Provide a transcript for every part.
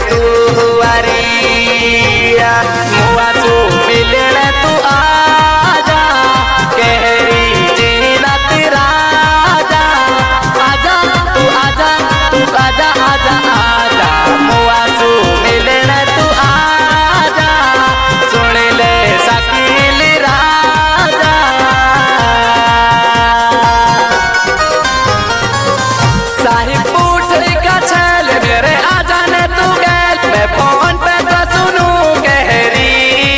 तू हुआरी मुआ सो मिलने तू आजा कहरी जीना तेरा आजा आजा तू आजा तू आजा आजा आजा मुआ सो मिलने तू आजा सुन ले शकील राजा साहिब पूछड़ी का छल मेरे आजा ने तू गैल मैं फोन पे तो सुनू कहरी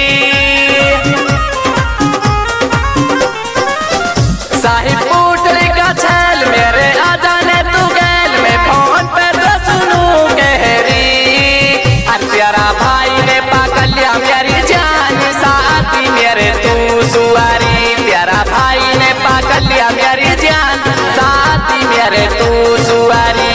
साहिब पूछड़ी का छल मेरे आजा ने तू गैल मैं फोन पे तो सुनू कहरी अरे प्यारा भाई ने पागल लिया मेरी जान साथी मेरे तू सुआरी प्यारा भाई ने पागल लिया मेरी जान साथी मेरे तू सुआरी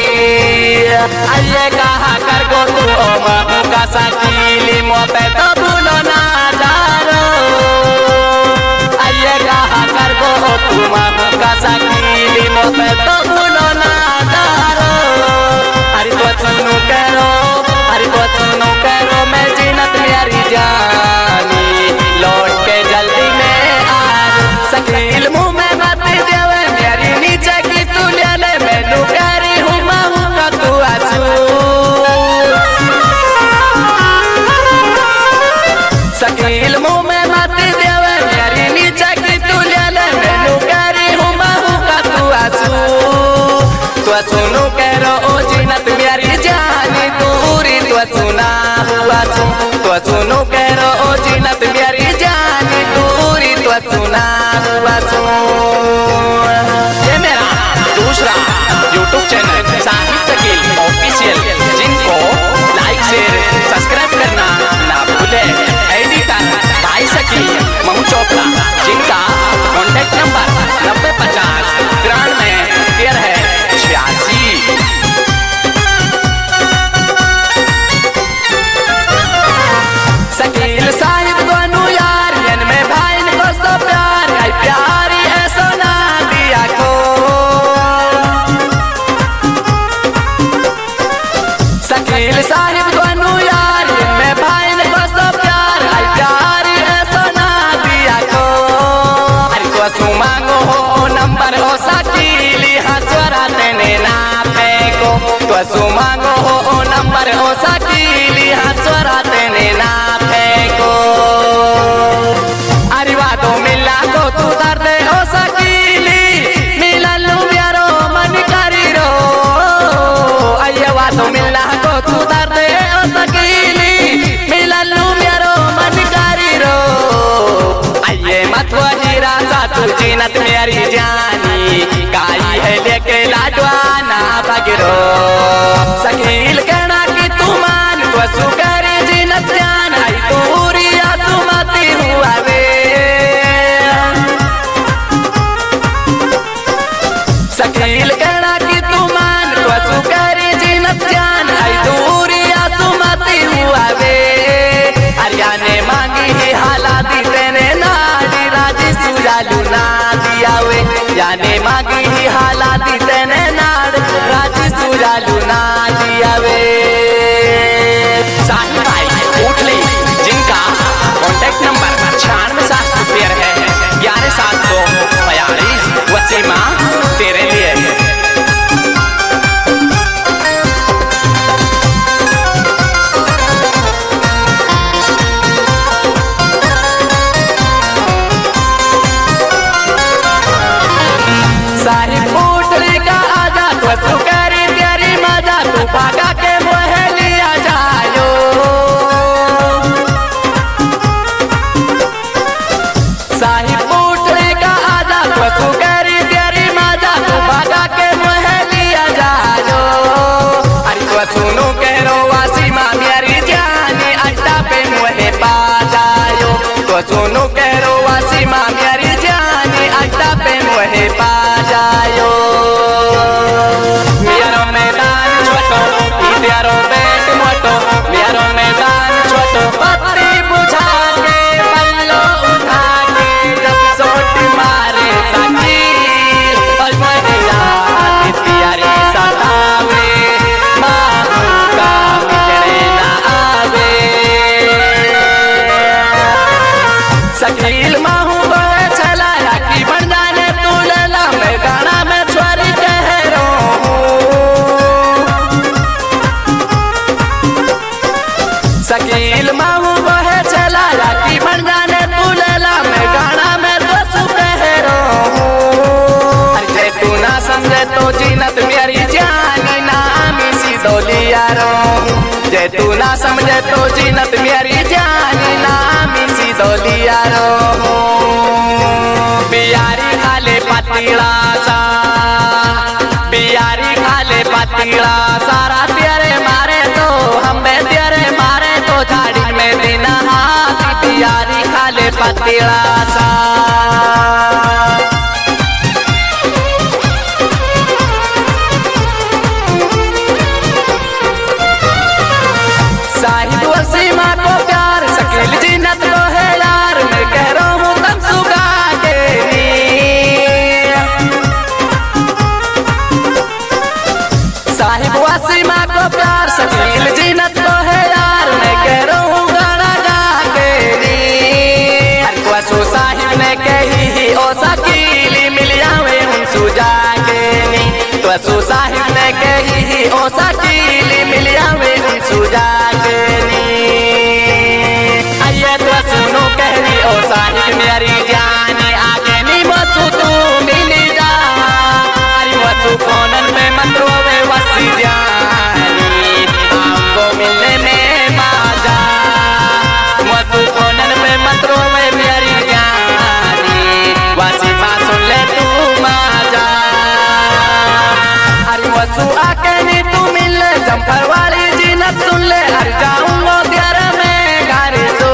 अये कहा कर गो तू ओ महू का साकीली मोपे तो भूलो ना जानो अये कहा कर गो तू महू का साकीली मोपे तो भूलो ना जानो अरे तो सुनो करो मैं जीनत मेरी जानी लौट के जल्दी में आ शकील मुँह में मत देवे मेरी नीचे की तू ले ले मैनू करी हूँ महू का तू आंसू शकील मुँह में मत देवे मेरी नीचे की तू ले ले मैनू करी हूँ महू का तू आंसू तो सुनो करो ओ जीनत मेरी जानी दूरी तो सुना हुआ तो सुनो करो ओ जीनत मेरी जानी दूरी तो सुना हुआ ये मेरा दूसरा YouTube चैनल साहिब शकील ऑफिशियल जिनको लाइक शेयर सब्सक्राइब करना ना भूले एडिटर भाई शकील महू चोपड़ा जिनका कॉन्टेक्ट नंबर 9050 93 86 शकील साहिब दोनों यार यन में भाई को सो प्यार है प्यारी ऐसा ना दिया को शकील साहिब दोनों यार यन में भाई को सो प्यार है प्यारी ऐसा ना दिया को अरे तो सु मांगो हो नंबर हो शकील हंसरा तेने ना फेंको तो सु मांगो हो नंबर हो शकील हंसरा तेने ना फेंको अरे वादो मिला को तू दर्द हो शकीली मिला लू प्यारो मन करी रो अये वादो मिला को तू दर्द हो शकीली मिला लू प्यारो मन करी रो अये मत वजीरा सा तू जीनत मेरी जानी काई है लेके लाडवाना बगरो शकील कहना कि तू मान तो सुकरी जीनत जान आई दूरी आसुमती हुआ वे शकील कहना कि तू मान तो सुकरी जीनत जान आई दूरी आसुमती हुआ वे हरियाणे मांगी ही हालाती तेने नारी राजी सुजालू ना दिया वे याने मांगी ही हालाती तेने नार राजी सुजालू ना दिया वे साहिब भाई उठ ले जिनका कॉन्टेक्ट नंबर 96 है 11742 वसीमा तेरे लिए साहिब पूछड़ी का आजा तो सुकरी तेरी मजा तू भागा के मोह लिया जायो साहिब पूछड़ी का आजा तो सुकरी तेरी मजा तू भागा के मोह लिया जायो अरे तो सुनो करो वासीमा मेरी जानी अड्डा पे मोहे पा जायो तो सुनो करो वासीमा मेरी जानी अड्डा पे मोहे पा जायो मेरा मैदान छोटो इधरो बैठ मोटो मेरा मैदान छोटो पत्ती बुझा के पल्लो उठा के जब सोट मारे शकील और महिला प्यारी सतावे माँ का मिलने शकील माहू बहे चला राखी बन जाने तू लैला मैं गाना में छुआरी कह शकील माहू बहे चला राखी बन जाने तू लैला मैं गाना में दोस्त कह अरे तू ना समझे तो जीनत मेरी जानी नामी सी दौलिया रो जे तू ना समझे तो जीनत मेरी जानी नामी सी दौलिया रो बियारी खाले पतीला सा बियारी खाले पतीला सारा तेरे मारे तो हम बे तेरे मारे तो झाड़ी में दिन हाथी बियारी खाले पतीला सा साहिब वसीमा को प्यार शकील जीनत को है यार मैं कह रहा हूँ तम सुगा के साहिब वसीमा को प्यार शकील जीनत को है यार मैं कह रहा हूँ गाना गा के वसु साहिब ने कही ओ शकीली मिल जावे हम सुजा के वसु साहिब ने कही ओ शकीली मिल जावे हम सुजा ओ साहिब मेरी जानी आगे नी वसु तू मिली जा वसु फोनन में मत रोवे वसी जानी हमको मिलने में माजा वसु फोनन में मत रोवे मेरी जानी वसी बात सुन ले तू माजा अरे वसु आके नी तू मिल ले जम्फर वाली जीनत सुन ले हर जाऊंगा तेरे में घर सो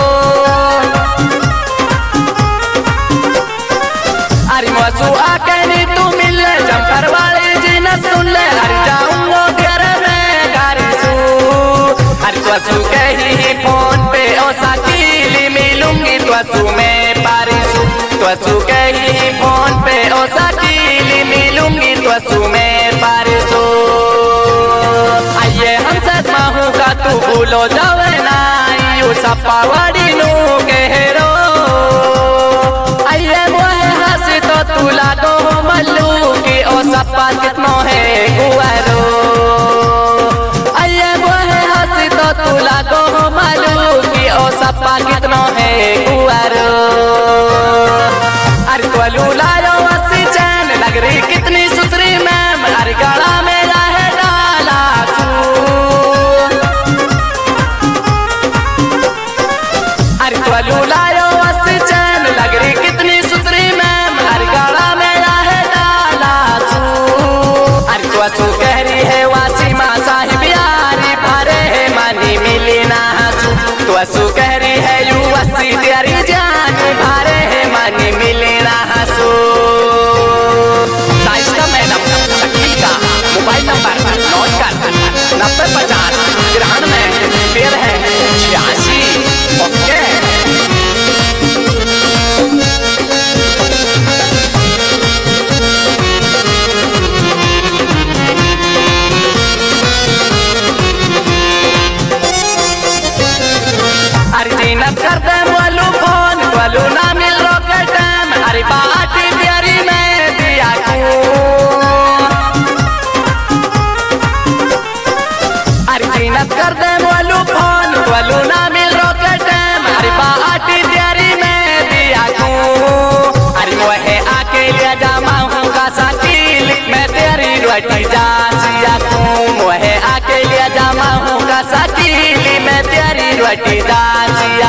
वसु आके नी तू मिल ले जम्पर वाली जीनत सुन ले हर जाऊंगा घर में घर सू हर वसु कही फोन पे ओ शकीली मिलूंगी वसु में पारिसू वसु कही फोन पे ओ शकीली मिलूंगी वसु में पारिसू आइए हम सच माहू का तू भूलो जावे ना यू सपा वाड़ी नू कहरो आइए तो तू लागो मल्लू की ओ सपा कितनो है गुआरो आइए वो है हंसी तो तू लागो मल्लू की ओ सपा कितनो है गुआरो अरे कोलू लायो हंसी चैन लग रही कितनी सुथरी मैम अरे गला में रहे डाला अरे कोलू लायो हंसी चैन लग रही कितनी सुथरी वसु कह रही है वासीमा साहिब यारी भरे है मानी मिली ना हंसू वसु कह रही है यू वसी तेरी जान भरे है मानी मिली ना हंसू साइस्ता मैडम शकील का मोबाइल नंबर नोट कर 9050 93 फिर है 86 ओके जीनत कर दे बोलू फोन बोलू ना मिल रोके टाइम अरे बाटी तेरी मैं दिया अरे जीनत कर दे बोलू फोन बोलू ना मिल रोके टाइम अरे बाटी तेरी मैं दिया अरे वो है आके लिया जामा हूँ का शकील मैं तेरी रोटी जा सिया वो है आके लिया जामा हूँ का शकील मैं तेरी रोटी जा सिया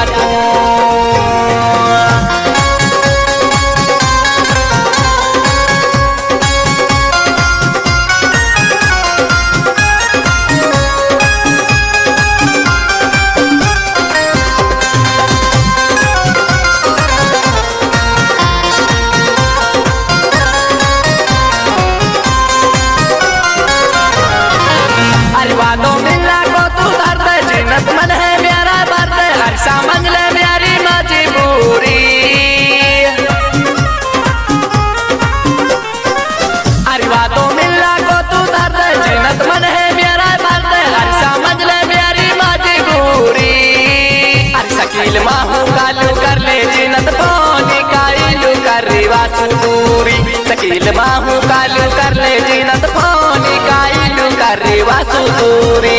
अरे वादों मिलना को तू दर्द जीनत मन है मेरा दर्द हर समझ ले मेरी मजबूरी अरे वादों मिलना को तू दर्द जीनत मन है मेरा दर्द हर समझ ले मेरी मजबूरी अरे शकील माहू कालू कर ले जीनत दिल माहू कालू कर ले जीनत फोनी काइलू कर रे वासु दूरी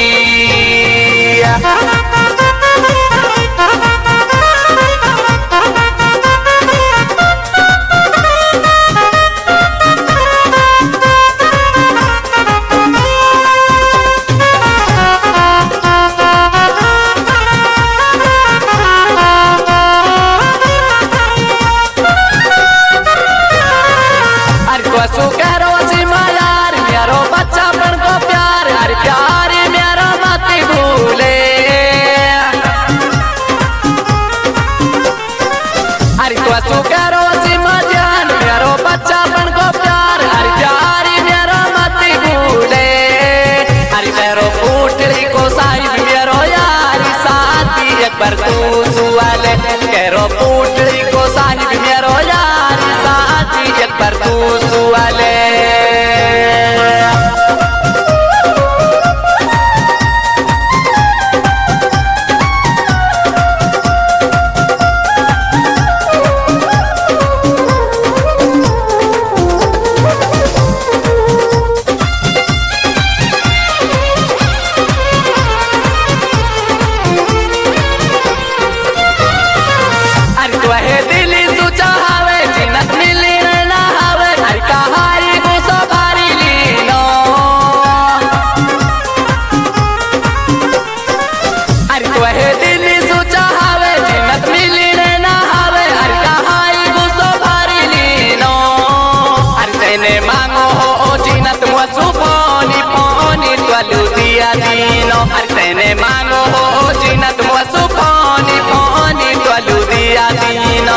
वसु करो सीमा यार मेरो बच्चा बन को प्यार हर प्यार मेरा मत भूले अरे वसु करो सीमा जान मेरो बच्चा बन को प्यार हर प्यार मेरा मत भूले अरे मेरो पुटली को साहिब मेरो यार साथी एक बार तू सुवाले करो पुटली को साहिब मेरो यार साथी एक बार तू सुवाले तेने मांगो हो जीनत मुसु पानी पानी त्वलु दिया दीनो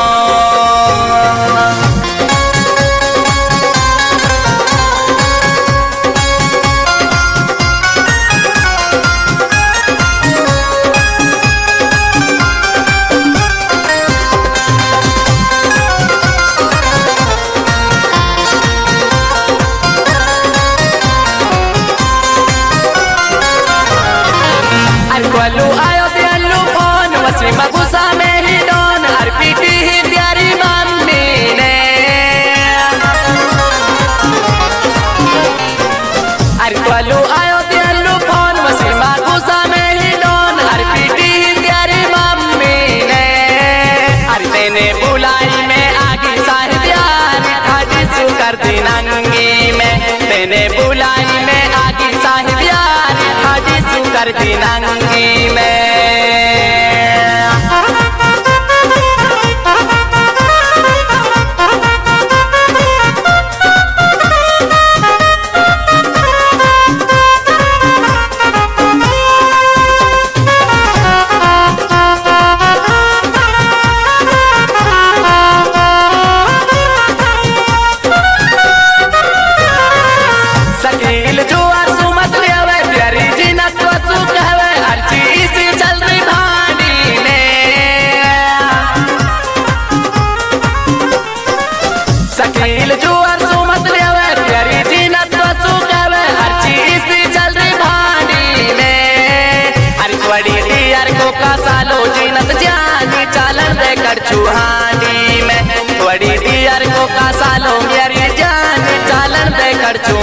गुस्सा में ही डोन हर पीटी ही प्यारी मम्मी ने अरे त्वलु आयो दियलु फोन वसीमा गुस्सा में ही डोन हर पीटी ही प्यारी मम्मी ने अरे तेने बुलाई में आगी साहिब यार ठाडी सु कर दी नंगी में तेने बुलाई में आगी साहिब यार ठाडी सु कर दी नंगी में चूहानी में थोड़ी दियर को का सालो मेरी जान चालन दे कर